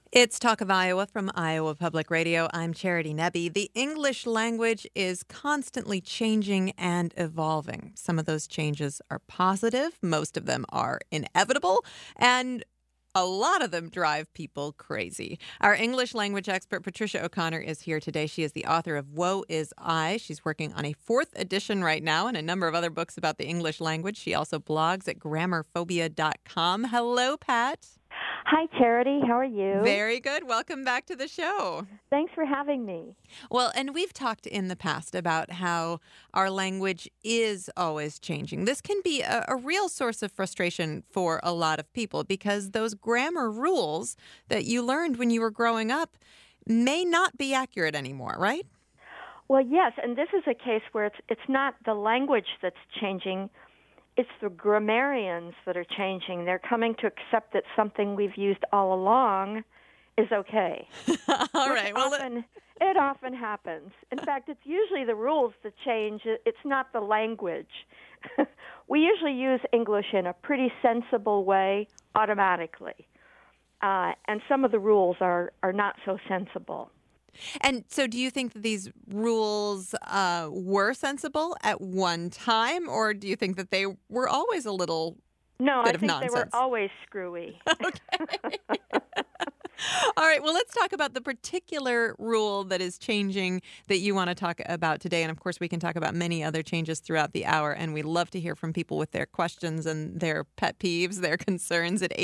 It's Talk of Iowa from Iowa Public Radio. I'm Charity Nebbe. The English language is constantly changing and evolving. Some of those changes are positive, most of them are inevitable, and a lot of them drive people crazy. Our English language expert, Patricia O'Connor, is here today. She is the author of Woe Is I. She's working on a fourth edition right now and a number of other books about the English language. She also blogs at grammarphobia.com. Hello, Pat. Hi, Charity. How are you? Very good. Welcome back to the show. Thanks for having me. Well, and we've talked in the past about how our language is always changing. This can be a real source of frustration for a lot of people because those grammar rules that you learned when you were growing up may not be accurate anymore, right? Well, yes, and this is a case where it's not the language that's changing, it's the grammarians that are changing. They're coming to accept that something we've used all along is okay. All right. Well, It often happens. In fact, it's usually the rules that change. It's not the language. We usually use English in a pretty sensible way automatically. And some of the rules are not so sensible. and so do you think that these rules were sensible at one time, or do you think that they were always a little No, bit I of think nonsense? they were always screwy. Okay. All right. Well, let's talk about the particular rule that is changing that you want to talk about today. And of course, we can talk about many other changes throughout the hour. And we love to hear from people with their questions and their pet peeves, their concerns at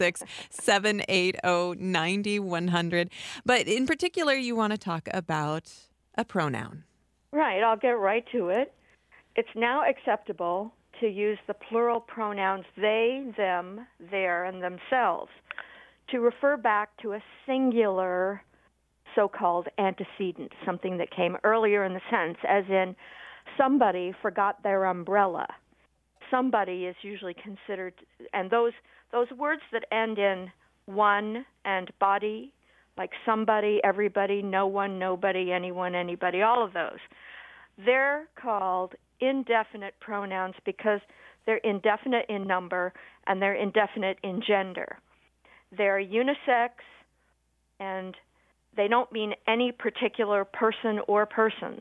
866-780-9100. But in particular, you want to talk about a pronoun. Right, I'll get right to it. It's now acceptable to use the plural pronouns they, them, their, and themselves to refer back to a singular so-called antecedent, something that came earlier in the sentence, as in somebody forgot their umbrella. Somebody is usually considered, and those words that end in one and body, like somebody, everybody, no one, nobody, anyone, anybody, all of those, they're called indefinite pronouns because they're indefinite in number and they're indefinite in gender. They're unisex, and they don't mean any particular person or persons.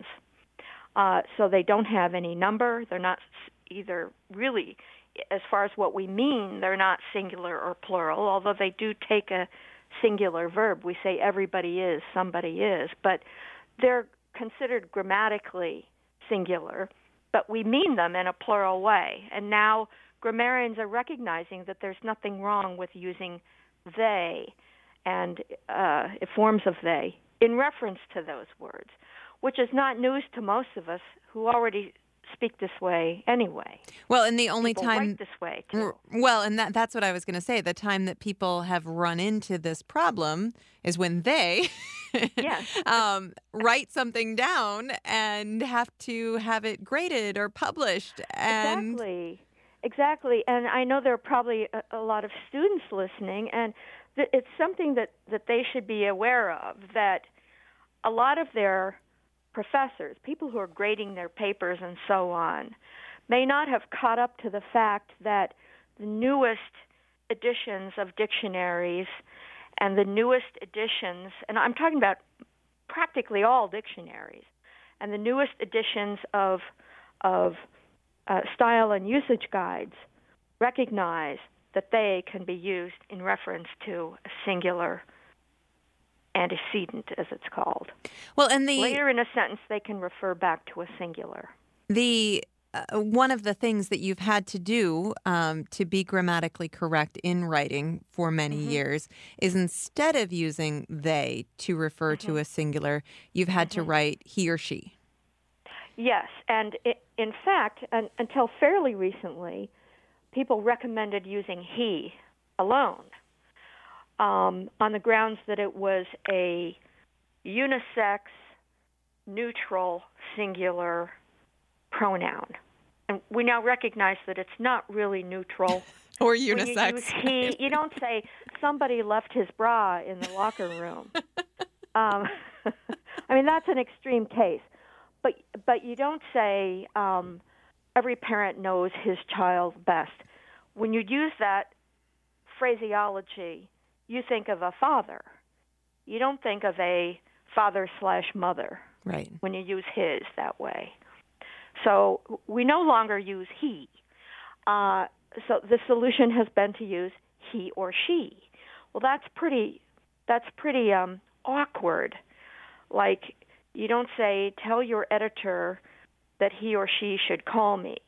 So they don't have any number. They're not either really, as far as what we mean, they're not singular or plural, although they do take a singular verb. We say everybody is, somebody is, but they're considered grammatically singular, but we mean them in a plural way. And now grammarians are recognizing that there's nothing wrong with using they and forms of they in reference to those words, which is not news to most of us who already speak this way anyway. Well, and the only People time write this way too. Well, and that's what I was going to say. The time that people have run into this problem is when they Yes. write something down and have to have it graded or published. And Exactly. And I know there are probably a lot of students listening, and it's something that they should be aware of, that a lot of their professors, people who are grading their papers and so on, may not have caught up to the fact that the newest editions of dictionaries and the newest editions, and I'm talking about practically all dictionaries, and the newest editions of style and usage guides recognize that they can be used in reference to a singular antecedent, as it's called. well, and Later in a sentence, they can refer back to a singular. the one of the things that you've had to do to be grammatically correct in writing for many years is instead of using they to refer to a singular, you've had to write he or she. Yes, and in fact, until fairly recently, people recommended using he alone on the grounds that it was a unisex, neutral, singular pronoun. And we now recognize that it's not really neutral. Or When you unisex. use he, you don't say somebody left his bra in the locker room. I mean, that's an extreme case. But you don't say every parent knows his child best. When you use that phraseology, you think of a father. you don't think of a father/mother Right. when you use his that way. So we no longer use he. So the solution has been to use he or she. Well, that's pretty awkward. Like, you don't say, tell your editor that he or she should call me.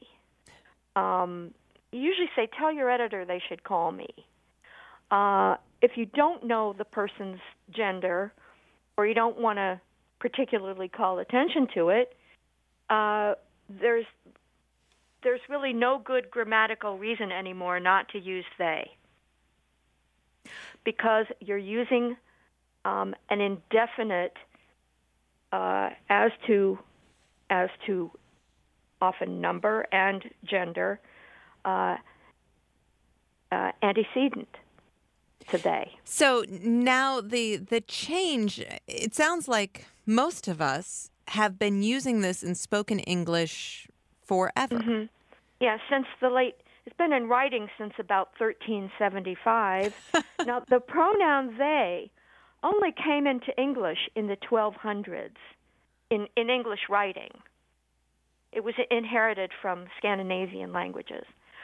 You usually say, tell your editor they should call me. If you don't know the person's gender, or you don't want to particularly call attention to it, there's really no good grammatical reason anymore not to use they, because you're using an indefinite as to often number and gender antecedent to they. So now the change, it sounds like most of us have been using this in spoken English forever. Mm-hmm. Yeah, it's been in writing since about 1375. Now, the pronoun they only came into English in the 1200s in English writing. It was inherited from Scandinavian languages.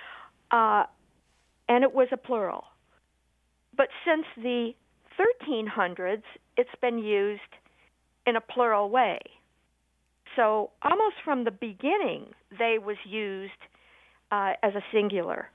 And it was a plural. But since the 1300s, it's been used in a plural way. So almost from the beginning, they was used as a singular.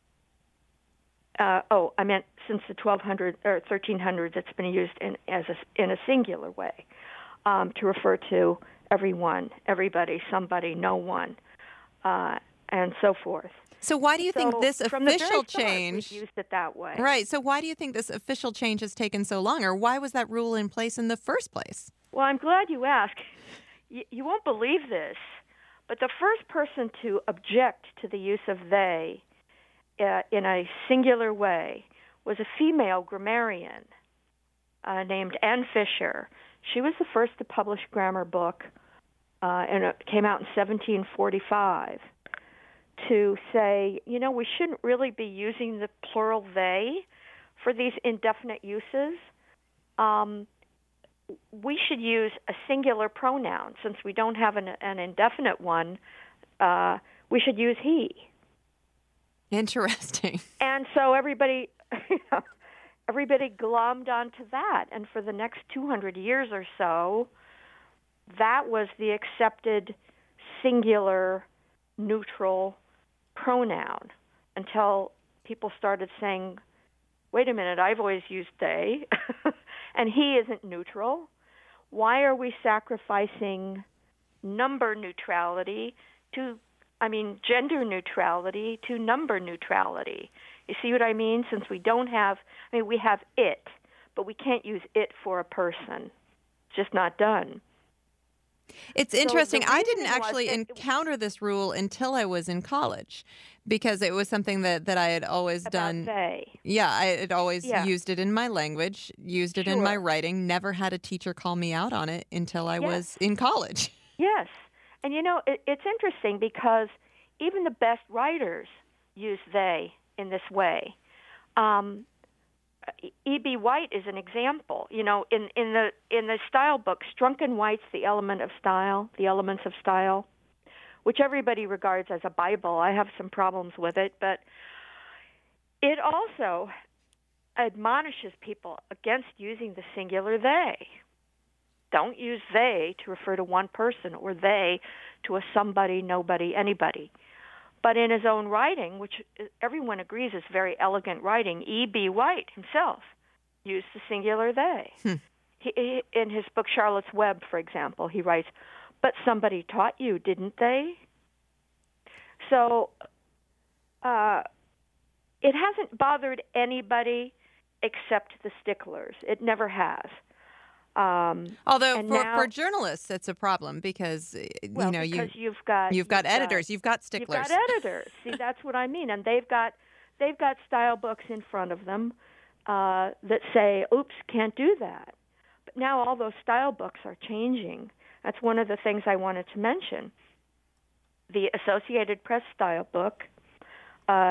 I meant since the 1200s or 1300s, it's been used in a singular way to refer to everyone, everybody, somebody, no one, and so forth. So why do you think this official change? We've used it that way. Right. So why do you think this official change has taken so long, or why was that rule in place in the first place? Well, I'm glad you asked. You won't believe this, but the first person to object to the use of they in a singular way was a female grammarian named Anne Fisher. She was the first to publish a grammar book, and it came out in 1745, to say, we shouldn't really be using the plural they for these indefinite uses. We should use a singular pronoun. Since we don't have an indefinite one, we should use he. Interesting. And so everybody glommed onto that. And for the next 200 years or so, that was the accepted singular neutral pronoun until people started saying, wait a minute, I've always used they, and he isn't neutral. Why are we sacrificing gender neutrality to number neutrality? You see what I mean? Since we we have it, but we can't use it for a person. It's just not done. It's interesting. I didn't actually encounter this rule until I was in college, because it was something that I had always done. They. Yeah, I had always used it in my language, used it in my writing, never had a teacher call me out on it until I was in college. Yes. And it's interesting because even the best writers use they in this way. E.B. White is an example. In the style book, Strunk & White's The Elements of Style, which everybody regards as a Bible. I have some problems with it, but it also admonishes people against using the singular they. Don't use they to refer to one person, or they to a somebody, nobody, anybody. But in his own writing, which everyone agrees is very elegant writing, E.B. White himself used the singular they. He, in his book Charlotte's Web, for example, he writes, but somebody taught you, didn't they? So it hasn't bothered anybody except the sticklers. It never has. Although for journalists, it's a problem because you've got editors, you've got sticklers. You've got editors. See, that's what I mean, and they've got style books in front of them that say, "Oops, can't do that." But now all those style books are changing. That's one of the things I wanted to mention. The Associated Press style book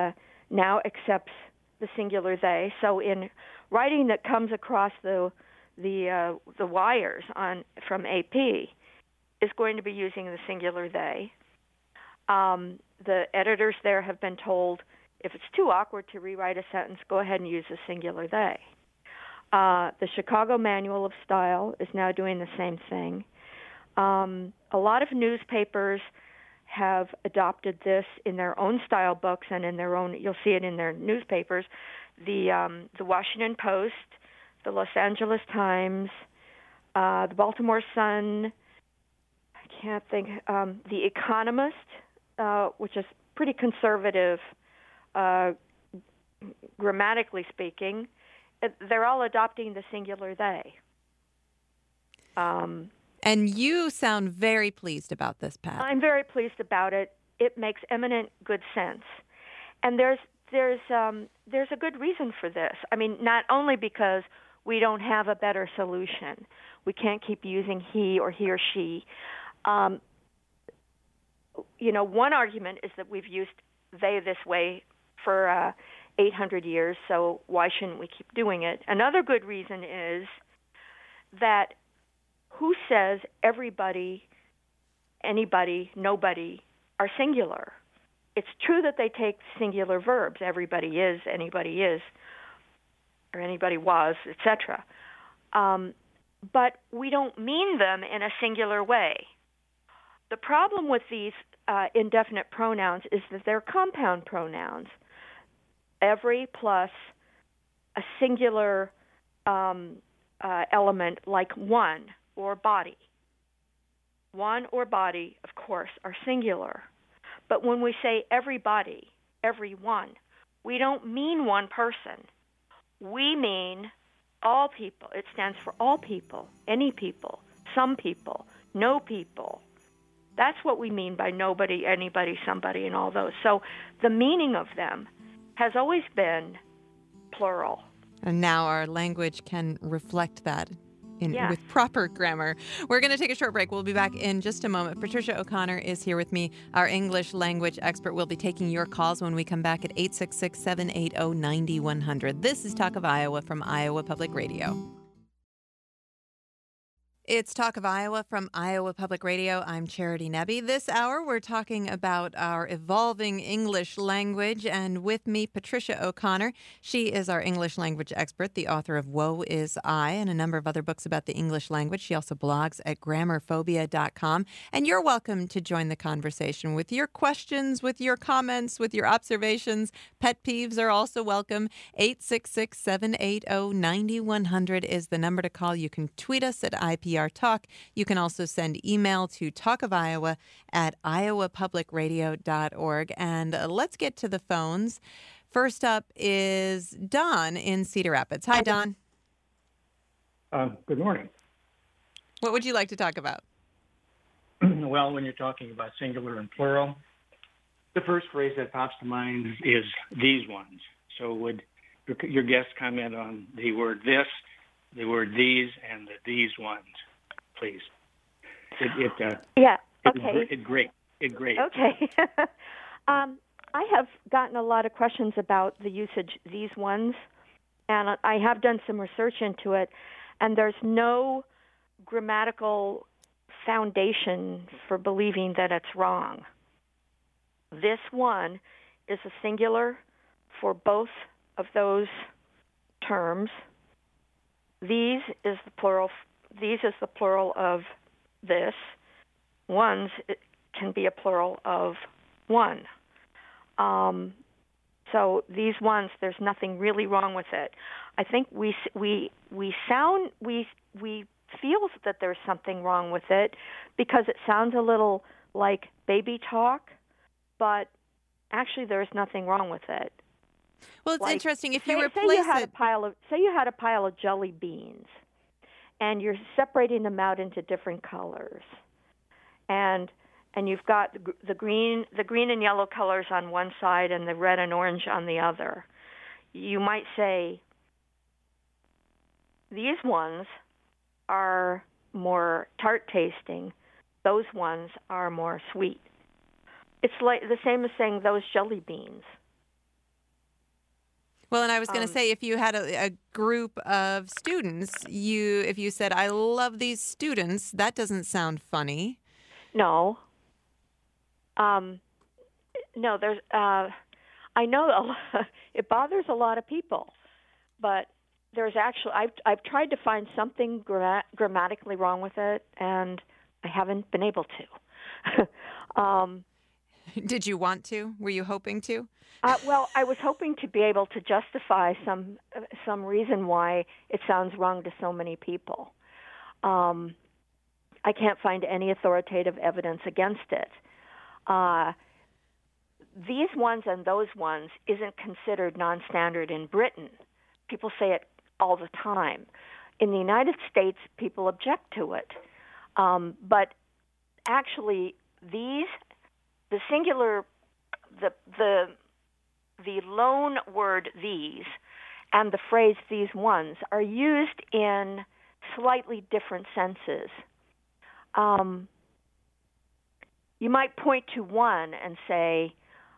now accepts the singular they. So in writing that comes across the the wires from AP is going to be using the singular they. The editors there have been told if it's too awkward to rewrite a sentence, go ahead and use the singular they. The Chicago Manual of Style is now doing the same thing. A lot of newspapers have adopted this in their own style books and in their own. You'll see it in their newspapers. The Washington Post, the Los Angeles Times, the Baltimore Sun. I can't think. The Economist, which is pretty conservative, grammatically speaking. They're all adopting the singular they. And you sound very pleased about this, Pat. I'm very pleased about it. It makes eminent good sense, and there's a good reason for this. I mean, not only because we don't have a better solution, we can't keep using he or she. One argument is that we've used they this way for 800 years, so why shouldn't we keep doing it? Another good reason is that who says everybody, anybody, nobody are singular? It's true that they take singular verbs. Everybody is, anybody is, or anybody was, etc. But we don't mean them in a singular way. The problem with these indefinite pronouns is that they're compound pronouns. Every plus a singular element like one or body. One or body, of course, are singular. But when we say everybody, everyone, we don't mean one person. We mean all people. It stands for all people, any people, some people, no people. That's what we mean by nobody, anybody, somebody, and all those. So the meaning of them has always been plural. And now our language can reflect that Yes. with proper grammar. We're going to take a short break. We'll be back in just a moment. Patricia O'Connor is here with me, our English language expert. We'll be taking your calls when we come back at 866-780-9100. This is Talk of Iowa from Iowa Public Radio. It's Talk of Iowa from Iowa Public Radio. I'm Charity Nebbe. This hour, we're talking about our evolving English language, and with me, Patricia O'Connor. She is our English language expert, the author of Woe Is I and a number of other books about the English language. She also blogs at grammarphobia.com. And you're welcome to join the conversation with your questions, with your comments, with your observations. Pet peeves are also welcome. 866-780-9100 is the number to call. You can tweet us at IPR Talk. You can also send email to talkofiowa@iowapublicradio.org. And let's get to the phones. First up is Don in Cedar Rapids. Hi, Don. Good morning. What would you like to talk about? Well, when you're talking about singular and plural, the first phrase that pops to mind is these ones. So would your guest comment on the word this, the word these, and the these ones, please? Yeah. Okay. It great. Okay. I have gotten a lot of questions about the usage these ones, and I have done some research into it, and there's no grammatical foundation for believing that it's wrong. This one is a singular for both of those terms. These is the plural. These is the plural of this. Ones it can be a plural of one. So these ones, there's nothing really wrong with it. I think we feel that there's something wrong with it because it sounds a little like baby talk, but actually there's nothing wrong with it. Well, it's interesting if you say replace you had it. Say you had a pile of jelly beans, and you're separating them out into different colors, and you've got the green and yellow colors on one side and the red and orange on the other. You might say these ones are more tart tasting; those ones are more sweet. It's like the same as saying those jelly beans. Well, and I was going to say, if you had a group of students, if you said, "I love these students," that doesn't sound funny. No. No, there's. I know it bothers a lot of people, but there's actually I've tried to find something grammatically wrong with it, and I haven't been able to. Did you want to? Were you hoping to? Well, I was hoping to be able to justify some reason why it sounds wrong to so many people. I can't find any authoritative evidence against it. These ones and those ones isn't considered non-standard in Britain. People say it all the time. In the United States, people object to it. But actually, the singular, the loan word these and the phrase these ones are used in slightly different senses. You might point to one and say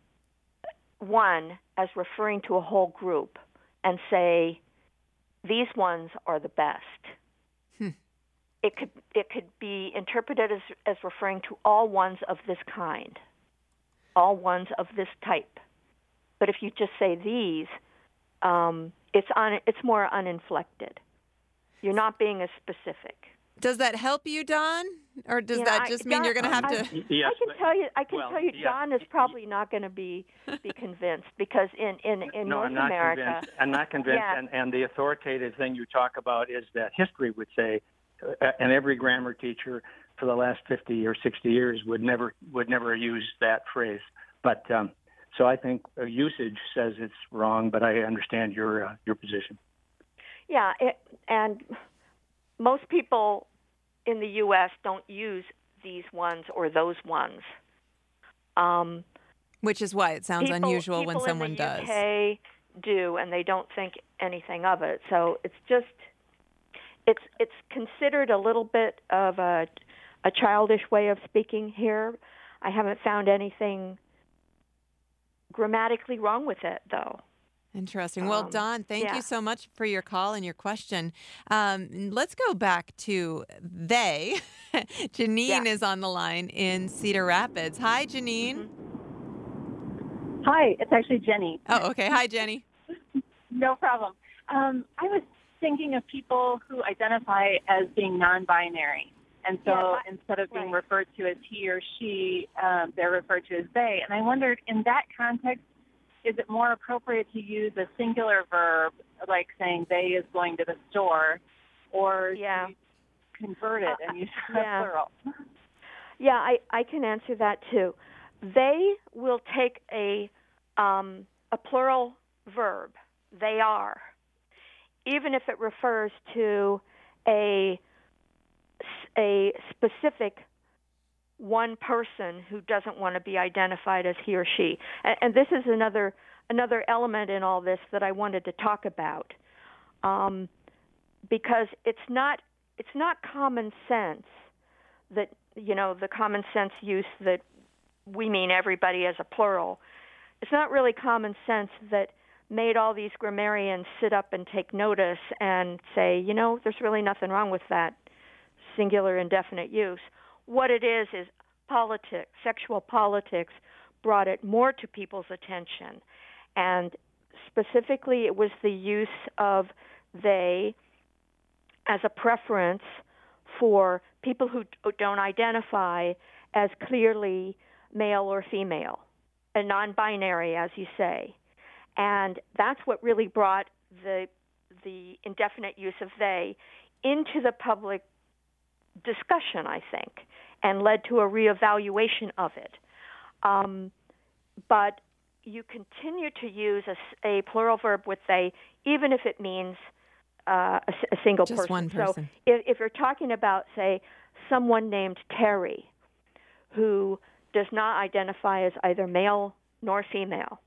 one as referring to a whole group and say these ones are the best. It could be interpreted as referring to all ones of this kind, all ones of this type. But if you just say these, it's more uninflected. You're not being as specific. Does that help you, Don, or does that just mean you're going to have to? Yes, I can tell you, Don is probably not going to be convinced because in North America, I'm not convinced. Yeah. And the authoritative thing you talk about is that history would say, and every grammar teacher for the last 50 or 60 years would never use that phrase. But so I think usage says it's wrong, but I understand your position. Yeah, and most people in the U.S. don't use these ones or those ones. Which is why it sounds unusual when someone does. People in the UK do, and they don't think anything of it. So it's considered a little bit of a childish way of speaking here. I haven't found anything grammatically wrong with it, though. Interesting. Well, Don, thank you so much for your call and your question. Let's go back to they. Janine is on the line in Cedar Rapids. Hi, Janine. Mm-hmm. Hi, it's actually Jenny. Oh, okay. Hi, Jenny. No problem. I was thinking of people who identify as being non-binary. And so instead of being referred to as he or she, they're referred to as they. And I wondered, in that context, is it more appropriate to use a singular verb, like saying they is going to the store, or do you convert it and use a plural? Yeah, I can answer that too. They will take a plural verb, they are, even if it refers to a specific one person who doesn't want to be identified as he or she. And this is another element in all this that I wanted to talk about, because it's not common sense that, the common sense use that we mean everybody as a plural. It's not really common sense that made all these grammarians sit up and take notice and say, there's really nothing wrong with that singular indefinite use. What it is politics, sexual politics brought it more to people's attention. And specifically, it was the use of they as a preference for people who don't identify as clearly male or female, a non-binary, as you say. And that's what really brought the indefinite use of they into the public discussion, I think, and led to a reevaluation of it. But you continue to use a plural verb with they, even if it means a single person. Just one person. So if you're talking about, say, someone named Terry, who does not identify as either male nor female,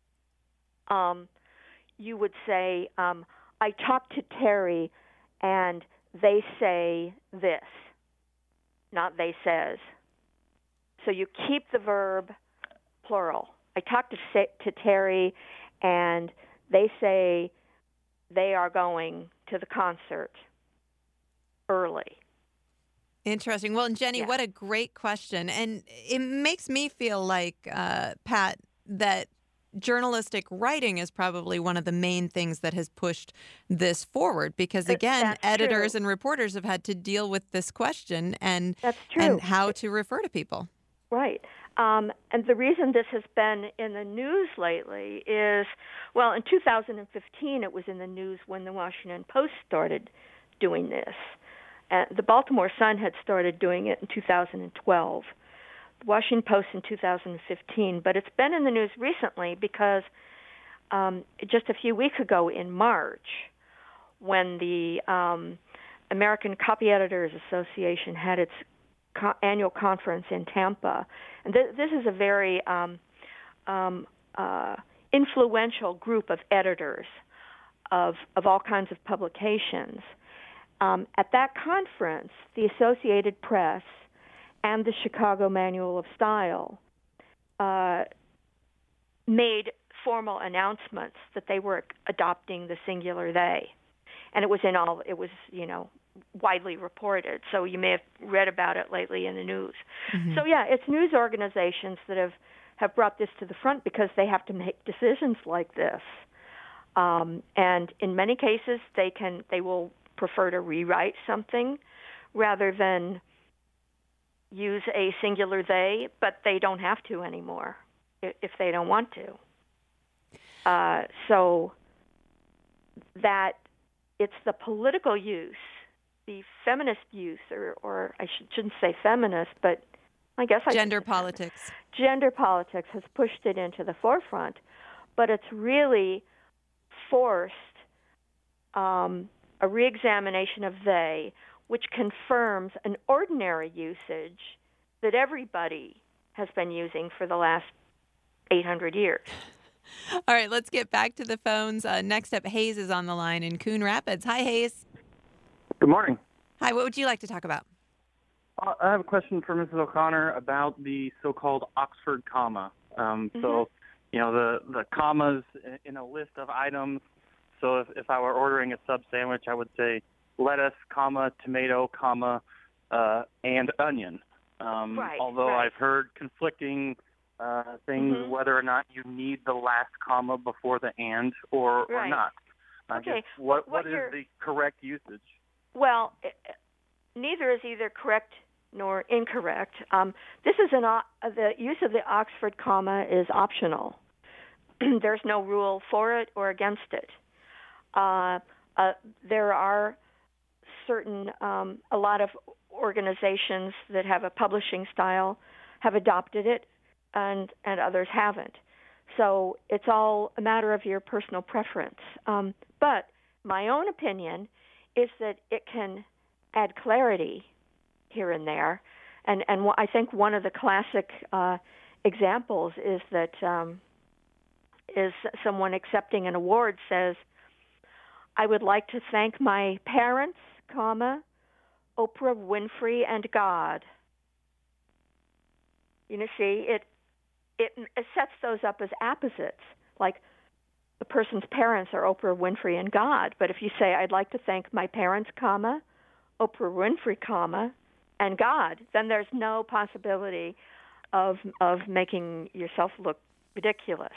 you would say, I talked to Terry and they say this, not they says. So you keep the verb plural. I talked to Terry and they say they are going to the concert early. Interesting. Well, and Jenny, Yeah. what a great question. And it makes me feel like, Pat, that journalistic writing is probably one of the main things that has pushed this forward because, again, That's editors true. and reporters have had to deal with this question and That's true. how to refer to people. Right. And the reason this has been in the news lately is, well, in 2015, it was in the news when the Washington Post started doing this. The Baltimore Sun had started doing it in 2012. The Washington Post in 2015. But it's been in the news recently because just a few weeks ago in March, when the American Copy Editors Association had its annual conference in Tampa, and this is a very influential group of editors of all kinds of publications. At that conference, the Associated Press and the Chicago Manual of Style made formal announcements that they were adopting the singular they, and it was widely reported. So you may have read about it lately in the news. Mm-hmm. So yeah, it's news organizations that have brought this to the front because they have to make decisions like this, and in many cases they will prefer to rewrite something rather than use a singular they, but they don't have to anymore if they don't want to. So that it's the political use, the feminist use, or I shouldn't say feminist, but I guess gender politics. Gender politics has pushed it into the forefront, but it's really forced a reexamination of they, which confirms an ordinary usage that everybody has been using for the last 800 years. All right, let's get back to the phones. Next up, Hayes is on the line in Coon Rapids. Hi, Hayes. Good morning. Hi, what would you like to talk about? I have a question for Mrs. O'Connor about the so-called Oxford comma. So, the commas in a list of items. So if I were ordering a sub sandwich, I would say lettuce, comma, tomato, comma, and onion. Although I've heard conflicting things whether or not you need the last comma before the and or not. I guess what is the correct usage? Well, neither is either correct nor incorrect. This is the use of the Oxford comma is optional. There's no rule for it or against it. There are a lot of organizations that have a publishing style have adopted it, and others haven't. So it's all a matter of your personal preference. But my own opinion is that it can add clarity here and there. And I think one of the classic examples is that is someone accepting an award says, I would like to thank my parents, comma, Oprah Winfrey, and God. See, it sets those up as opposites, like the person's parents are Oprah Winfrey and God. But if you say, I'd like to thank my parents, comma, Oprah Winfrey, comma, and God, then there's no possibility of making yourself look ridiculous.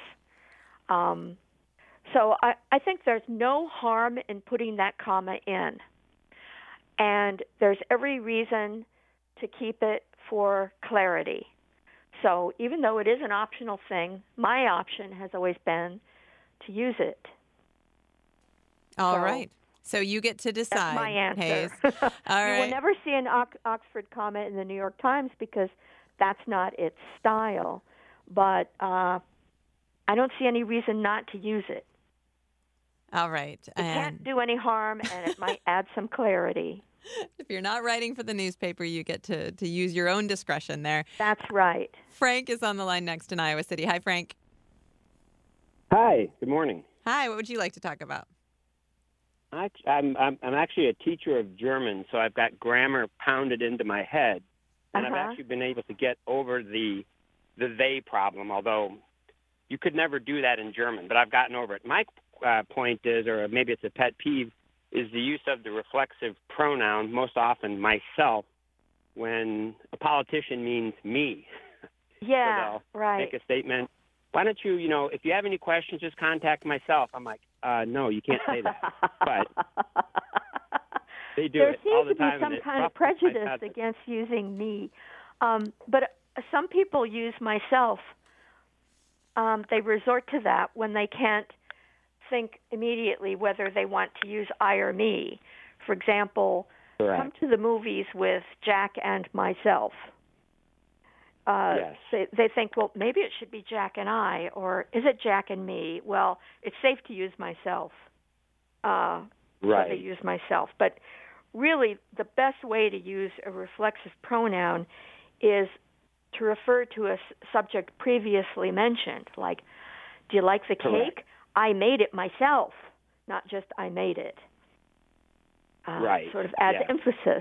So I think there's no harm in putting that comma in. And there's every reason to keep it for clarity. So even though it is an optional thing, my option has always been to use it. All right. So you get to decide. That's my answer. Hayes. All right. You will never see an Oxford comma in the New York Times because that's not its style. But I don't see any reason not to use it. All right. It can't do any harm, and it might add some clarity. If you're not writing for the newspaper, you get to use your own discretion there. That's right. Frank is on the line next in Iowa City. Hi, Frank. Hi. Good morning. Hi. What would you like to talk about? I'm actually a teacher of German, so I've got grammar pounded into my head, and I've actually been able to get over the they problem, although you could never do that in German, but I've gotten over it. My point is, or maybe it's a pet peeve, is the use of the reflexive pronoun, most often myself, when a politician means me. Yeah, so right. Make a statement. Why don't you, if you have any questions, just contact myself. I'm like, no, you can't say that. But they do it all the time. There seems to be some kind of prejudice against using me. But some people use myself. They resort to that when they can't think immediately whether they want to use I or me. For example, Correct. Come to the movies with Jack and myself. Yes. They think, well, maybe it should be Jack and I, or is it Jack and me? Well, it's safe to use myself. Right. So they use myself. But really, the best way to use a reflexive pronoun is to refer to a subject previously mentioned, like, do you like the cake? Correct. I made it myself, not just I made it. Right. Sort of adds emphasis.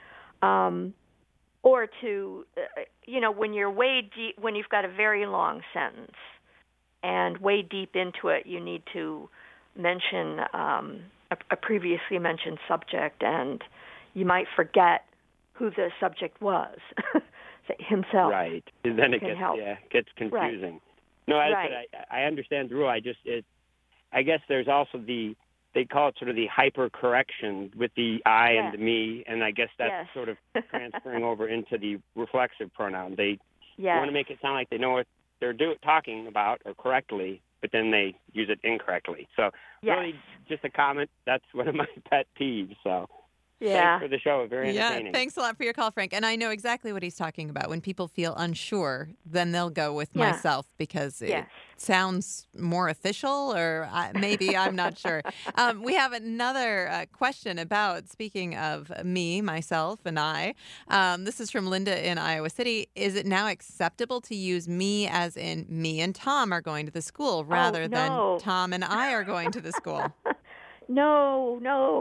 Or to, when you're way deep, when you've got a very long sentence and way deep into it, you need to mention a previously mentioned subject, and you might forget who the subject was, himself. Right. And then it gets confusing. Right. No, I understand the rule. I guess there's also they call it sort of the hypercorrection with the I and the me, and I guess that's sort of transferring over into the reflexive pronoun. They want to make it sound like they know what they're talking about or correctly, but then they use it incorrectly. So really just a comment. That's one of my pet peeves. So thanks for the show. Very entertaining. Yeah, thanks a lot for your call, Frank. And I know exactly what he's talking about. When people feel unsure, then they'll go with myself because it sounds more official, or maybe I'm not sure. We have another question about, speaking of me, myself, and I. This is from Linda in Iowa City. Is it now acceptable to use me as in me and Tom are going to the school rather than Tom and I are going to the school? No.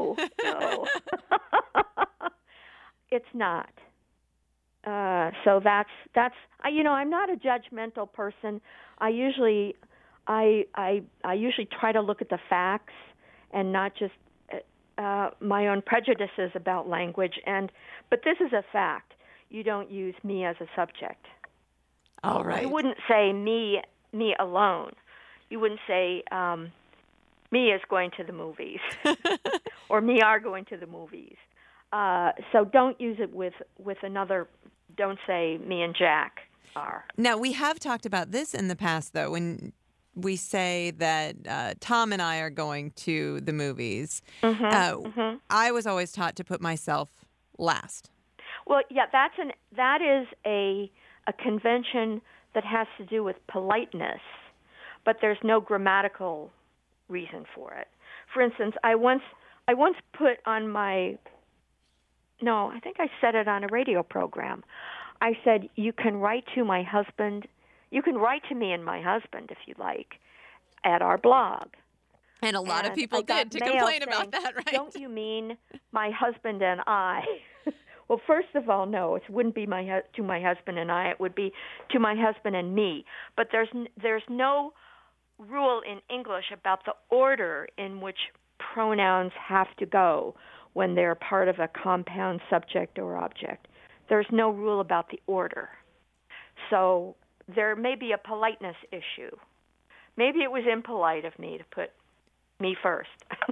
It's not. So that's I'm not a judgmental person. I usually try to look at the facts and not just my own prejudices about language. But this is a fact. You don't use me as a subject. All right. You wouldn't say me alone. You wouldn't say me is going to the movies or me are going to the movies. So don't use it with another. Don't say me and Jack are. Now, we have talked about this in the past, though, when we say that Tom and I are going to the movies. I was always taught to put myself last. Well, that is a convention that has to do with politeness, but there's no grammatical reason for it. For instance, I once put on my I think I said it on a radio program. I said, you can write to my husband. You can write to me and my husband, if you like, at our blog. And a lot of people did to complain about that, right? Don't you mean my husband and I? Well, first of all, no, it wouldn't be to my husband and I. It would be to my husband and me. But there's no rule in English about the order in which pronouns have to go when they're part of a compound subject or object. There's no rule about the order. So there may be a politeness issue. Maybe it was impolite of me to put me first.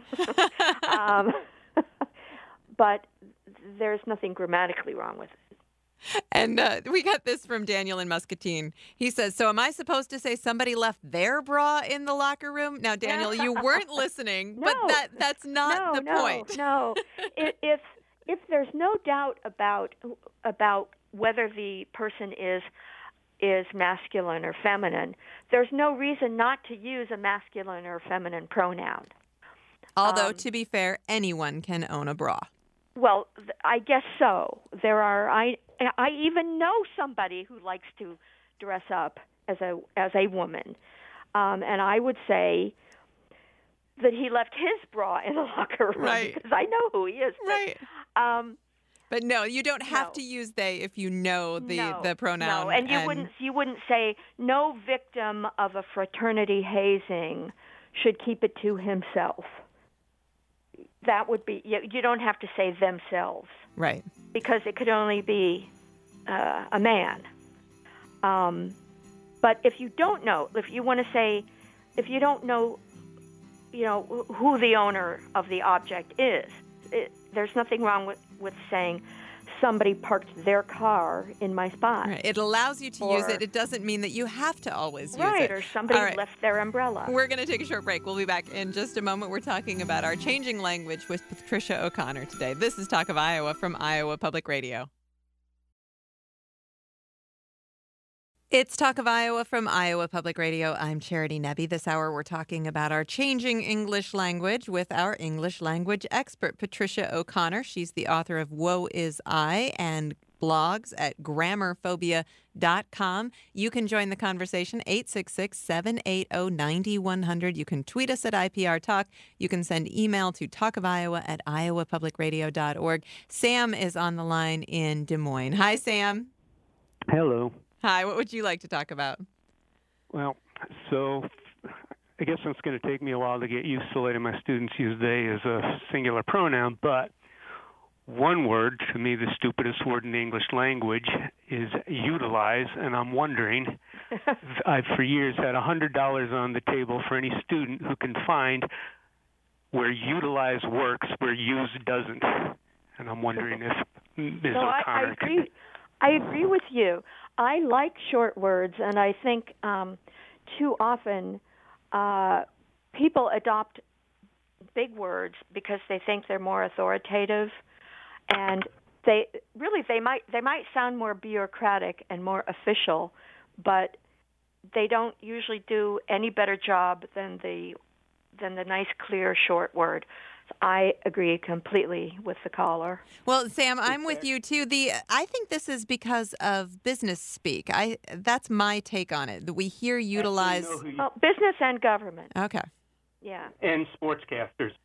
But there's nothing grammatically wrong with it. And we got this from Daniel in Muscatine. He says, so am I supposed to say somebody left their bra in the locker room? Now, Daniel, you weren't listening, but that's not the point. No. If there's no doubt about whether the person is masculine or feminine, there's no reason not to use a masculine or feminine pronoun. Although, to be fair, anyone can own a bra. Well, I guess so. There are. I even know somebody who likes to dress up as a woman, and I would say that he left his bra in the locker room because I know who he is. Right. But no, you don't have to use they if you know the pronoun. No, and you wouldn't say no victim of a fraternity hazing should keep it to himself. That would be, you don't have to say themselves. Right. Because it could only be a man. But if you don't know, if you want to say, if you don't know, who the owner of the object is, there's nothing wrong with saying somebody parked their car in my spot. Right. It allows you to use it. It doesn't mean that you have to always use it. Right, or somebody left their umbrella. We're going to take a short break. We'll be back in just a moment. We're talking about our changing language with Patricia O'Connor today. This is Talk of Iowa from Iowa Public Radio. It's Talk of Iowa from Iowa Public Radio. I'm Charity Nebbe. This hour we're talking about our changing English language with our English language expert, Patricia O'Connor. She's the author of Woe Is I and blogs at grammarphobia.com. You can join the conversation, 866-780-9100. You can tweet us at IPR Talk. You can send email to talkofiowa@iowapublicradio.org. Sam is on the line in Des Moines. Hi, Sam. Hello. Hi, what would you like to talk about? Well, so I guess it's going to take me a while to get used to letting my students use they as a singular pronoun, but one word, to me the stupidest word in the English language, is utilize, and I'm wondering, I've for years had $100 on the table for any student who can find where utilize works, where use doesn't. And I'm wondering if Ms. O'Connor can... I agree with you. I like short words, and I think too often people adopt big words because they think they're more authoritative, and they might sound more bureaucratic and more official, but they don't usually do any better job than the nice, clear, short word. I agree completely with the caller. Well, Sam, I'm with you too. I think this is because of business speak. That's my take on it. That we hear utilize business and government. Okay. Yeah. And sportscasters.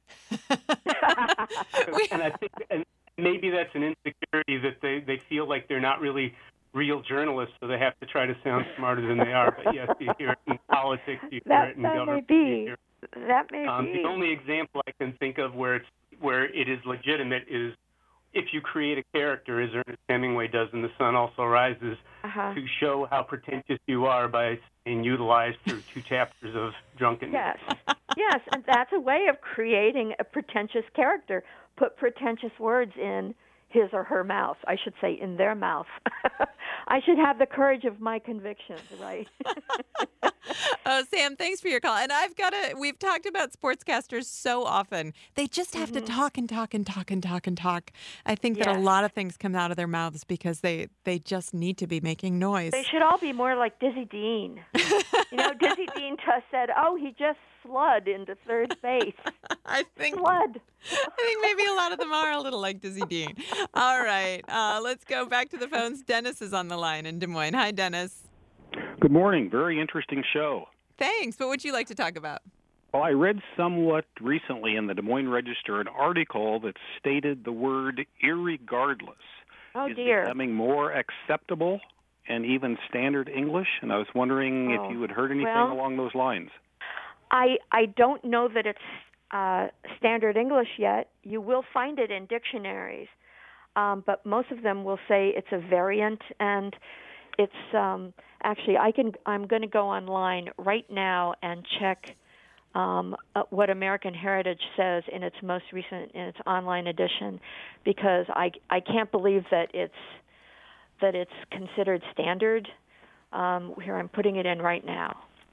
And I think maybe that's an insecurity that they feel like they're not really real journalists, so they have to try to sound smarter than they are. But yes, you hear it in politics, you hear it in government. That may be. The only example I can think of where it is legitimate is if you create a character, as Ernest Hemingway does in The Sun Also Rises, to show how pretentious you are by being utilized through 2 chapters of drunkenness. Yes, and that's a way of creating a pretentious character. Put pretentious words in his or her mouth. I should say in their mouth. I should have the courage of my convictions, right? Oh, Sam, thanks for your call. And we've talked about sportscasters so often. They just have to talk and talk and talk and talk and talk. I think that a lot of things come out of their mouths because they just need to be making noise. They should all be more like Dizzy Dean. Dizzy Dean said, he just slud into third base. I think slud. I think maybe a lot of them are a little like Dizzy Dean. All right, let's go back to the phones. Dennis is on the line in Des Moines. Hi, Dennis. Good morning. Very interesting show. Thanks. What would you like to talk about? Well, I read somewhat recently in the Des Moines Register an article that stated the word irregardless is becoming more acceptable and even standard English, and I was wondering if you had heard anything along those lines. I don't know that it's standard English yet. You will find it in dictionaries, but most of them will say it's a variant, and it's actually I'm going to go online right now and check what American Heritage says in its most recent online edition, because I can't believe that it's considered standard. Here, I'm putting it in right now.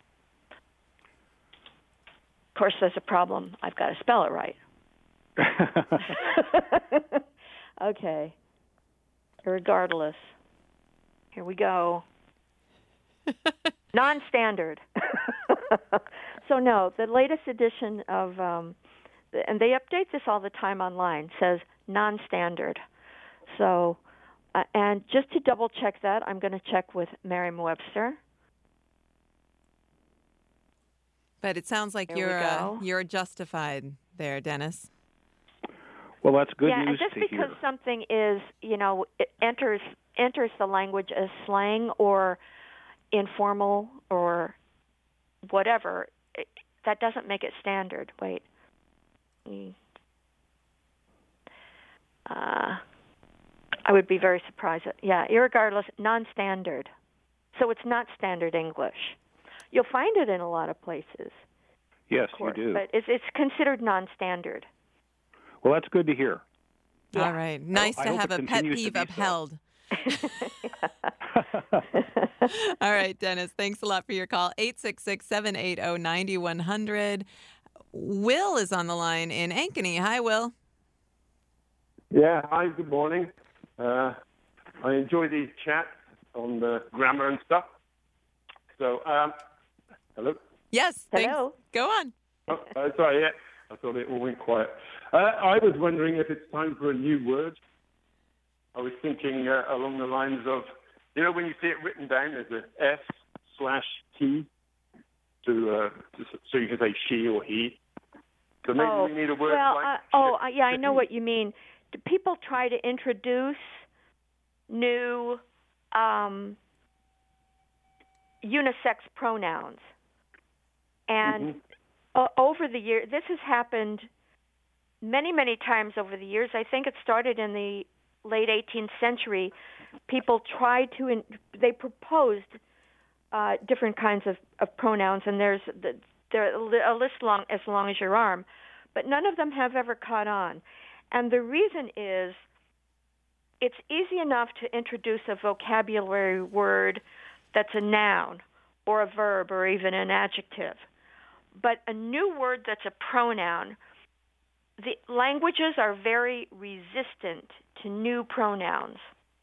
Of course, there's a problem. I've got to spell it right. Okay. Regardless. Here we go. Non-standard. So no, the latest edition of, and they update this all the time online, says non-standard. So, and just to double check that, I'm going to check with Merriam-Webster. But it sounds like you're justified there, Dennis. Well, that's good news to hear. Yeah, and just because something is, it enters the language as slang or informal or whatever, that doesn't make it standard. Wait. I would be very surprised. Irregardless, non-standard. So it's not standard English. You'll find it in a lot of places. Yes, of course, you do. But it's considered non-standard. Well, that's good to hear. Yeah. All right. Nice to have a pet peeve upheld. All right, Dennis, thanks a lot for your call. 866-780-9100. Will is on the line in Ankeny. Hi, Will. Yeah, hi, good morning. I enjoy these chats on the grammar and stuff. So, hello? Yes, thanks. Hello. Go on. Oh, sorry, yeah. I thought it all went quiet. I was wondering if it's time for a new word. I was thinking along the lines of, when you see it written down, there's a S/T, so you can say she or he. So maybe we need a word like... I know what you mean. Do people try to introduce new unisex pronouns? And over the years, this has happened many, many times over the years. I think it started in the late 18th century. People tried to, they proposed different kinds of pronouns, and there's a list as long as your arm, but none of them have ever caught on. And the reason is it's easy enough to introduce a vocabulary word that's a noun or a verb or even an adjective. But a new word that's a pronoun, the languages are very resistant to new pronouns.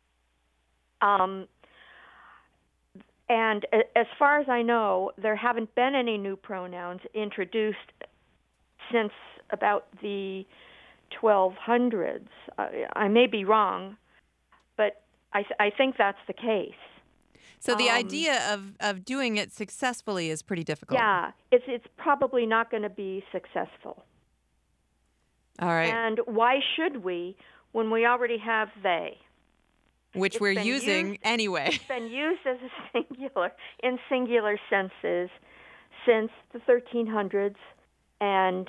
And as far as I know, there haven't been any new pronouns introduced since about the 1200s. I may be wrong, but I think that's the case. So the idea of doing it successfully is pretty difficult. Yeah, it's probably not going to be successful. All right. And why should we when we already have they? Which we're using anyway. It's been used as a in singular senses since the 1300s, and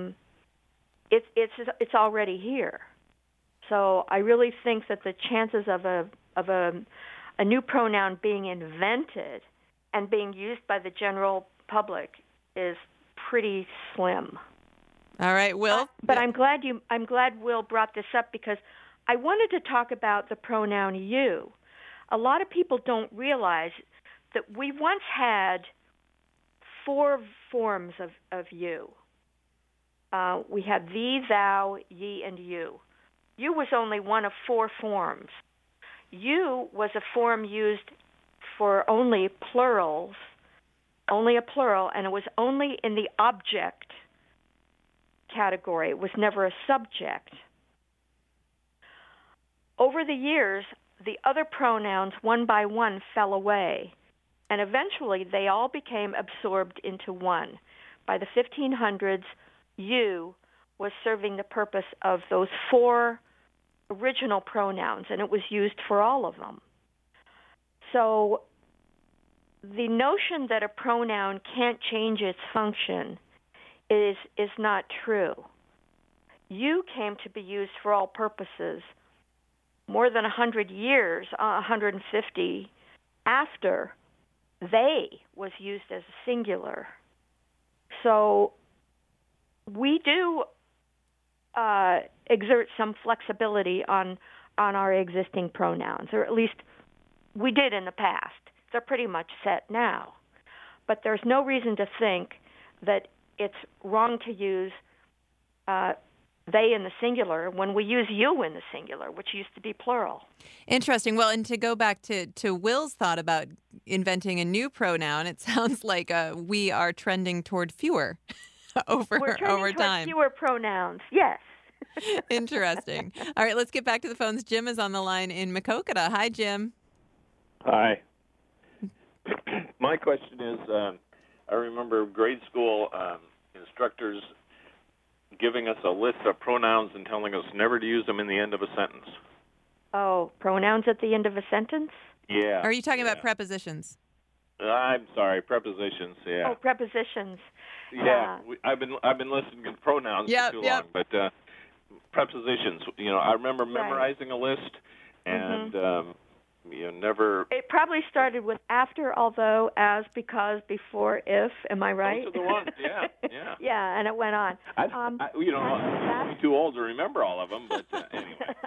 it's already here. So I really think that the chances of a new pronoun being invented and being used by the general public is pretty slim. All right, Will. But I'm glad Will brought this up, because I wanted to talk about the pronoun you. A lot of people don't realize that we once had 4 forms of you. We had thee, thou, ye, and you. You was only one of 4 forms. You was a form used for only plurals, only a plural, and it was only in the object category. It was never a subject. Over the years, the other pronouns, one by one, fell away, and eventually they all became absorbed into one. By the 1500s, you was serving the purpose of those 4 original pronouns, and it was used for all of them. So the notion that a pronoun can't change its function is not true. You came to be used for all purposes more than 100 years, 150, after they was used as a singular. So we do exert some flexibility on our existing pronouns, or at least we did in the past. They're pretty much set now. But there's no reason to think that it's wrong to use they in the singular when we use you in the singular, which used to be plural. Interesting. Well, and to go back to Will's thought about inventing a new pronoun, it sounds like we are trending toward fewer over time. Fewer pronouns, yes. Interesting. All right, let's get back to the phones. Jim is on the line in Maquoketa. Hi, Jim. Hi. My question is, I remember grade school instructors giving us a list of pronouns and telling us never to use them in the end of a sentence. Oh, pronouns at the end of a sentence? Yeah. Are you talking about prepositions? I'm sorry, prepositions. Yeah. Oh, prepositions. Yeah, I've been listening to pronouns for too long, but prepositions. I remember memorizing a list, and never. It probably started with after, although, as, because, before, if. Am I right? Those are the ones. Yeah. Yeah, and it went on. I'm too old to remember all of them, but anyway.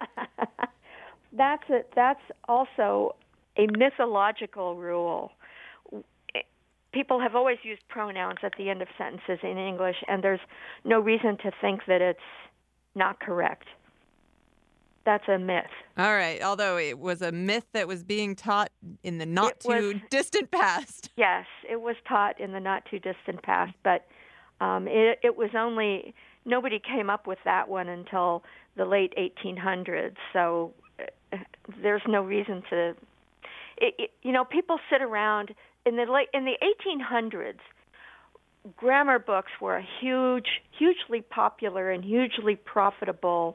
That's also a mythological rule. People have always used pronouns at the end of sentences in English, and there's no reason to think that it's not correct. That's a myth. All right, although it was a myth that was being taught in the not-too-distant past. Yes, it was taught in the not-too-distant past, but it was only, nobody came up with that one until the late 1800s, so there's no reason to, people sit around. In the 1800s, grammar books were a hugely popular and hugely profitable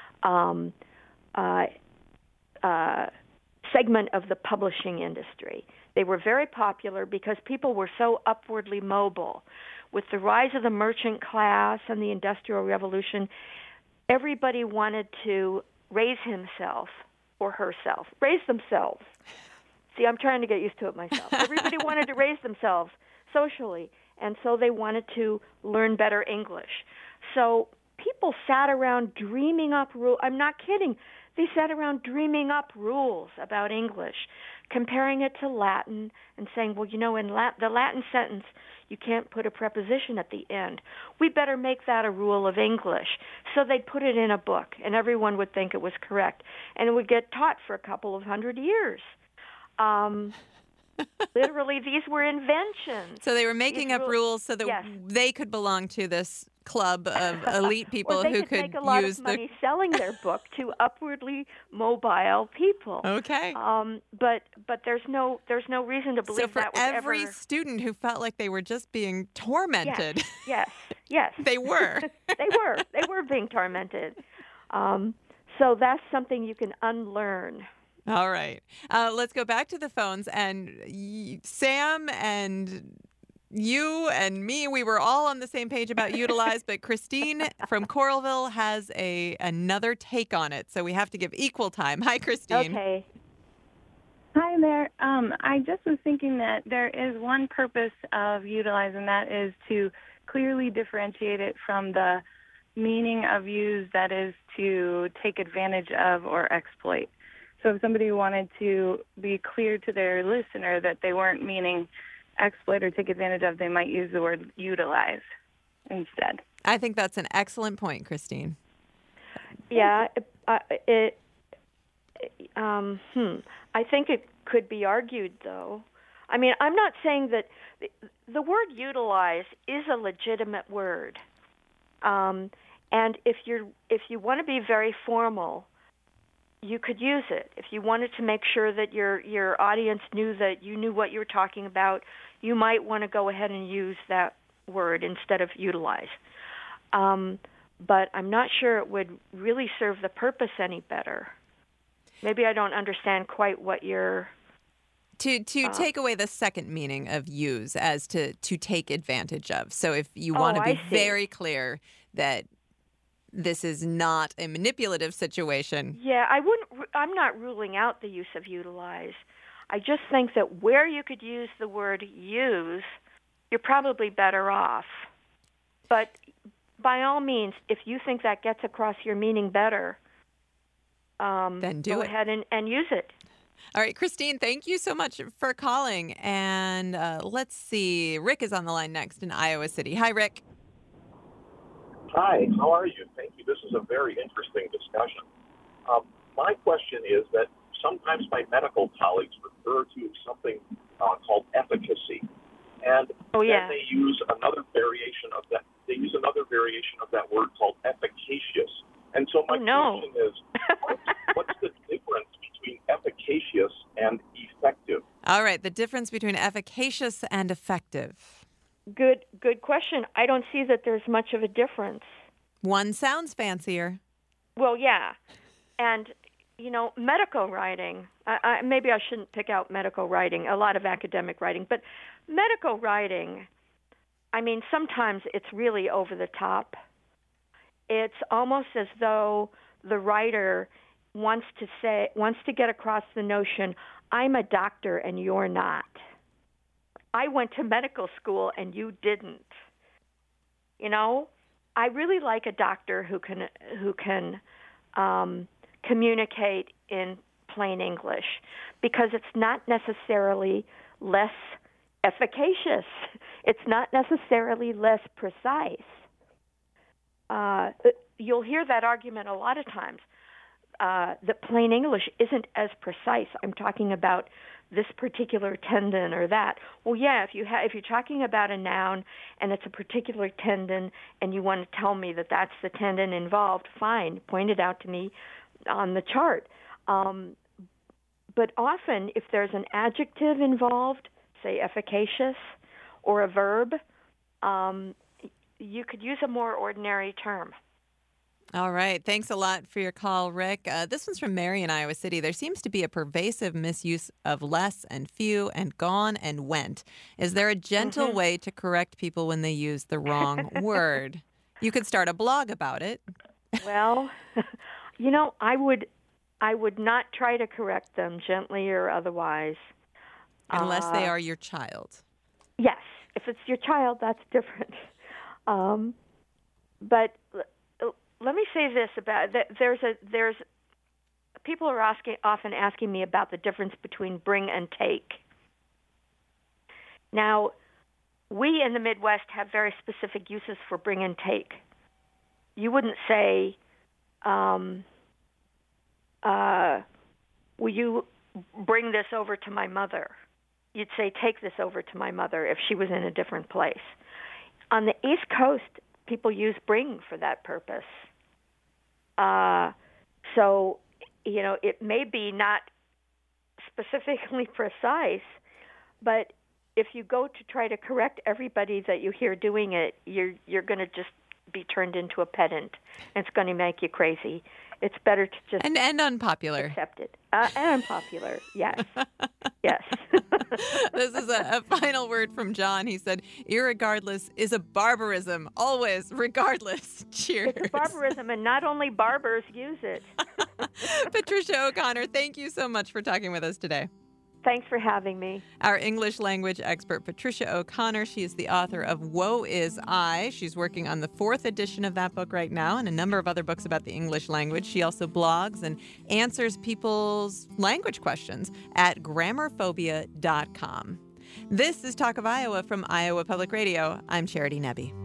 segment of the publishing industry. They were very popular because people were so upwardly mobile. With the rise of the merchant class and the Industrial Revolution, everybody wanted to raise himself or herself, raise themselves. See, I'm trying to get used to it myself. Everybody wanted to raise themselves socially, and so they wanted to learn better English. So people sat around dreaming up rules. I'm not kidding. They sat around dreaming up rules about English, comparing it to Latin and saying, well, in the Latin sentence, you can't put a preposition at the end. We better make that a rule of English. So they'd put it in a book, and everyone would think it was correct. And it would get taught for a couple of 100 years. Literally, these were inventions. So they were making up rules so that they could belong to this club of elite people who could make a lot of money selling their book to upwardly mobile people. Okay. But there's no reason to believe that would ever. So for every student who felt like they were just being tormented. Yes. They were. They were being tormented. So that's something you can unlearn. All right. Let's go back to the phones. And Sam and you and me, we were all on the same page about utilize, but Christine from Coralville has another take on it. So we have to give equal time. Hi, Christine. Okay. Hi there. I just was thinking that there is one purpose of utilize, and that is to clearly differentiate it from the meaning of use, that is to take advantage of or exploit. So if somebody wanted to be clear to their listener that they weren't meaning exploit or take advantage of, they might use the word utilize instead. I think that's an excellent point, Christine. Yeah, I think it could be argued, though. I mean, I'm not saying that the word utilize is a legitimate word, and if you want to be very formal, you could use it. If you wanted to make sure that your audience knew that you knew what you were talking about, you might want to go ahead and use that word instead of utilize. But I'm not sure it would really serve the purpose any better. Maybe I don't understand quite what you're... To take away the second meaning of use as to take advantage of. So if you want to be very clear that this is not a manipulative situation. Yeah, I'm not ruling out the use of utilize. I just think that where you could use the word use, you're probably better off. But by all means, if you think that gets across your meaning better, then go ahead and use it. All right, Christine, thank you so much for calling. And let's see, Rick is on the line next in Iowa City. Hi, Rick. Hi, how are you? Thank you. This is a very interesting discussion. My question is that sometimes my medical colleagues refer to something called efficacy, and then they use another variation of that. They use another variation of that word called efficacious. And so my question is, what's the difference between efficacious and effective? All right, the difference between efficacious and effective. Good question. I don't see that there's much of a difference. One sounds fancier. Well, yeah. And medical writing, maybe I shouldn't pick out medical writing, a lot of academic writing, but medical writing, I mean, sometimes it's really over the top. It's almost as though the writer wants to get across the notion, I'm a doctor and you're not. I went to medical school and you didn't. I really like a doctor who can communicate in plain English, because it's not necessarily less efficacious. It's not necessarily less precise. You'll hear that argument a lot of times, that plain English isn't as precise. I'm talking about this particular tendon or that. Well, yeah, if you're talking about a noun and it's a particular tendon and you want to tell me that that's the tendon involved, fine, point it out to me on the chart. But often, if there's an adjective involved, say efficacious, or a verb, you could use a more ordinary term. All right. Thanks a lot for your call, Rick. This one's from Mary in Iowa City. There seems to be a pervasive misuse of less and few and gone and went. Is there a gentle way to correct people when they use the wrong word? You could start a blog about it. Well, I would not try to correct them gently or otherwise. Unless they are your child. Yes. If it's your child, that's different. But let me say this about that. There's people are often asking me about the difference between bring and take. Now, we in the Midwest have very specific uses for bring and take. You wouldn't say, will you bring this over to my mother? You'd say, take this over to my mother if she was in a different place. On the East Coast, people use bring for that purpose. So, it may be not specifically precise, but if you go to try to correct everybody that you hear doing it, you're going to just be turned into a pedant. It's going to make you crazy. It's better to just and unpopular. Accept it. And unpopular, yes. Yes. This is a final word from John. He said, irregardless is a barbarism. Always, regardless. Cheers. It's a barbarism, and not only barbers use it. Patricia O'Connor, thank you so much for talking with us today. Thanks for having me. Our English language expert, Patricia O'Connor. She is the author of Woe Is I. She's working on the 4th edition of that book right now and a number of other books about the English language. She also blogs and answers people's language questions at grammarphobia.com. This is Talk of Iowa from Iowa Public Radio. I'm Charity Nebbe.